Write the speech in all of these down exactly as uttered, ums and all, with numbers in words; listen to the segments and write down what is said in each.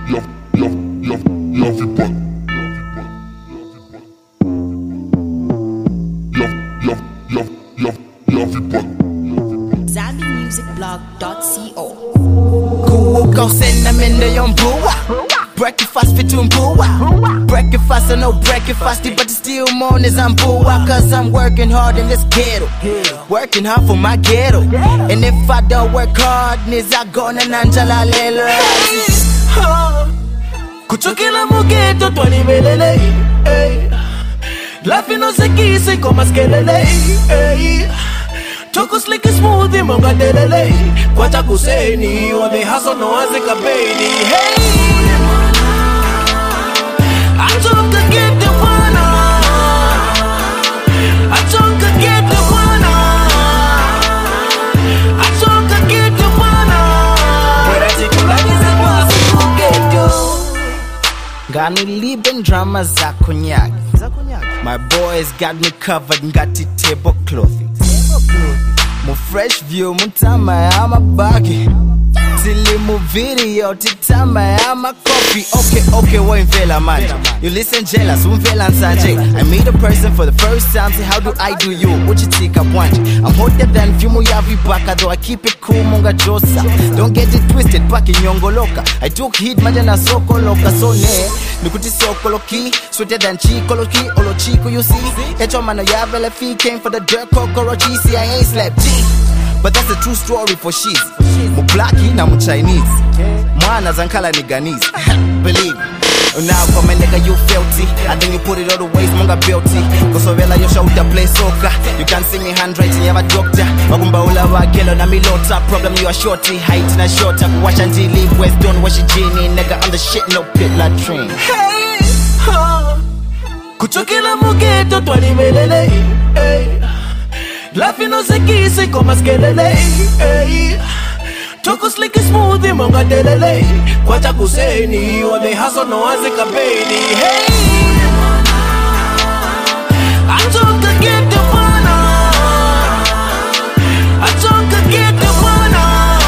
yo, yo, yo, yo, vipa. Yo, yo, yo, yo, yo, vipa. Zambi Music Blog dot co. Kuuka usena mende yombuwa. Breakfast fitumbuwa. Breakfast or no breakfast, but still moan as I'm buwa. Cause I'm working hard in this ghetto. Working hard for my ghetto. And if I don't work hard, niza gonna nanjala lelo. Kuchokela mugeto twani belele. Lafi no se kise koma skelele. Toko slick and smoothie monga delele. Kwacha kuseni on the hustle no azeka baby. Hey, I took to get the one. I took to get the one. I took to get the one. But I think like is a possible get you. Ngani liben drama za konyagi. My boys got me covered, ngati tableclothing. Mo fresh view, mutama ya mabagi. Silly mo video, titama ya makopi. Okay, okay, what in vela man? You listen jealous, un vela nsanje. I meet a person for the first time, say how do I do you? What you think I want? I'm hotter than Fumu Yavi Baka, though I keep it cool, monga josa. Don't get it twisted, back in Yongo Loka. I took hit, majana soko loka, so ne. Nukuti soko loki, sweeter than Chico loki, olo Chico you see. Echo mano yavela fi came for the dirt cockroachy, see I ain't slept G. But that's a true story for she's Mu blacky na mu Chinese Mwana zankala ni Ghanese Believe me. Now come a nigga you filthy and then you put it all the ways monga beauty. Cause ovela your shoulder play soccer. You can't see me handwriting, you have a doctor. Magumba ula wa gelo na milota. Problem you are shorty, height na shorter. Wash and leave West don't wash it genie. Nigga on the shit no pit latrine. Hey, huh. Kuchokela mugeto twani belele. Hey, Lafi no se kise koma skelele. Hey, Toko slick and smoothie monga delele. Kwacha kuseni on the hustle no azeka baby. Hey, I took to get the one. I took to get the one.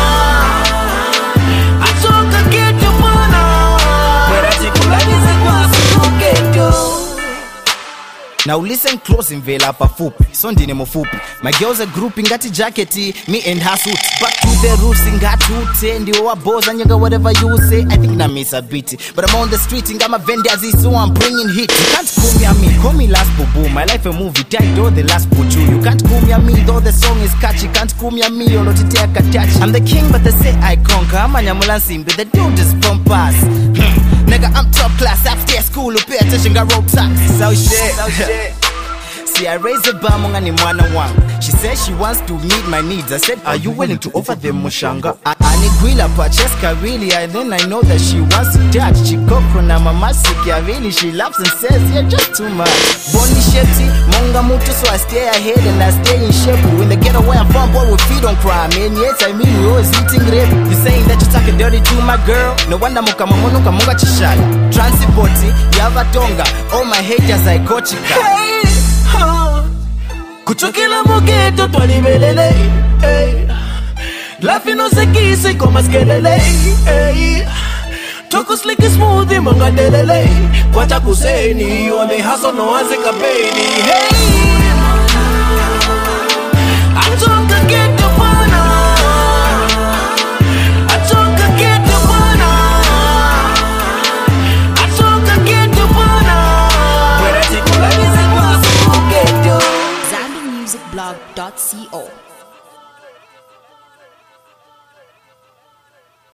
I took to get the one. But I think like is a possible get you. Now listen close in vela pa fupi. Sondine mo fupi. My girls are grouping ngati jackety. Me and her suit. Back to the roots ingati ndi wa boss and you whatever you say. I think na miss a beat. But I'm on the street and I'm a vendor so I'm bringing hit. You can't call me a me. Call me last boo. My life a movie. Died or the last buju. You can't call me a me though the song is catchy. Can't call me a me or not to catch. I'm the king but they say I conquer. I'm a nyamulansim but they do this bump pass. Nigga, I'm top class, upstairs school, pay attention, got rope tax. So shit, so shit. See, I raised the bar, monga ni mwana wangu. She said she wants to meet my needs. I said, are you willing to offer them mushanga? Aniguila pacheska really, and then I know that she wants to touch. Chikoko na mama sikia really, she laughs and says, you're just too much. Boni sheti, monga mutu, so I stay ahead and I stay in shape. When they get away, I'm from boy with feet on crime. And yes, I mean, we always eating rape. You saying that you're talking dirty to my girl? No wonder muka mamono kamunga chishali. Transipoti, yavatonga, all my haters I got chika. Hey, huh. Kuchokela mugeto twani belele. Hey, Lafi no se kise koma skelele. Hey, Toko slick and smoothie monga delele. Kwacha kuseni on the hustle no azeka baby. Hey, I took to get the one. I took to get the one. I took to get the one. But I think like is a possible get you. Zambi Music Blog dot co.